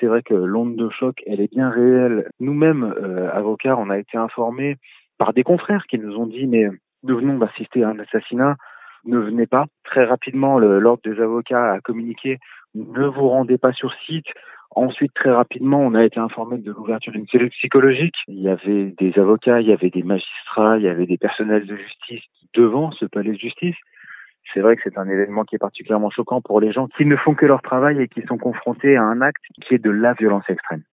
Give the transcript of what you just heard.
c'est vrai que l'onde de choc, elle est bien réelle. Nous-mêmes, avocats, on a été informés par des confrères qui nous ont dit mais nous venons d'assister à un assassinat, ne venez pas. Très rapidement, l'ordre des avocats a communiqué, ne vous rendez pas sur site. Ensuite, très rapidement, on a été informé de l'ouverture d'une cellule psychologique. Il y avait des avocats, il y avait des magistrats, il y avait des personnels de justice devant ce palais de justice. C'est vrai que c'est un événement qui est particulièrement choquant pour les gens qui ne font que leur travail et qui sont confrontés à un acte qui est de la violence extrême.